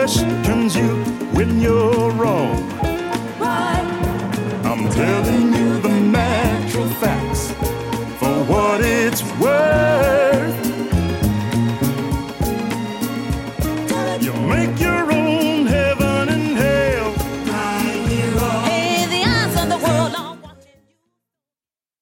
questions you when you're wrong. I'm telling you the natural facts for what it's worth. You make your